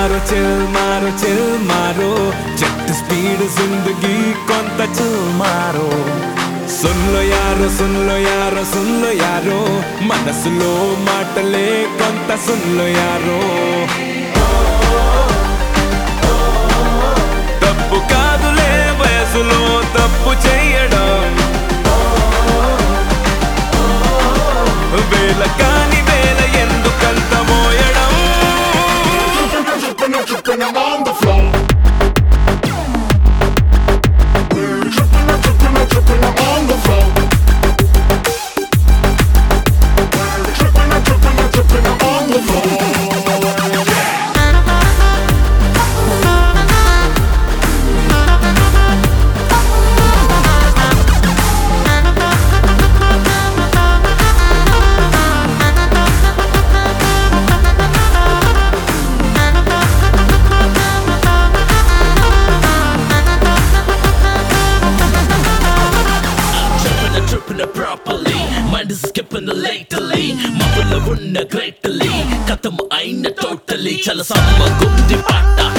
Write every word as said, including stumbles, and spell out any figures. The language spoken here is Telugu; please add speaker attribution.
Speaker 1: मारो चिल मारो चिल मारो जेट स्पीड जिंदगी కొంత chill मारो सुन लो यारो सुन लो यारो सुन लो यारो మనసులో మాటలే కొంత सुन लो यारो తప్పు కాదులే వయసులో తప్పు చేయడం వేల కాని వేల ఎందుకంత మోయడం
Speaker 2: Tripping on the floor. Tripping, tripping, tripping on the floor. Tripping, tripping, tripping on the floor.
Speaker 3: Properly, mind is skipping lately. Mapula unna greatly, katham aina totally. Chala sama gundi patta.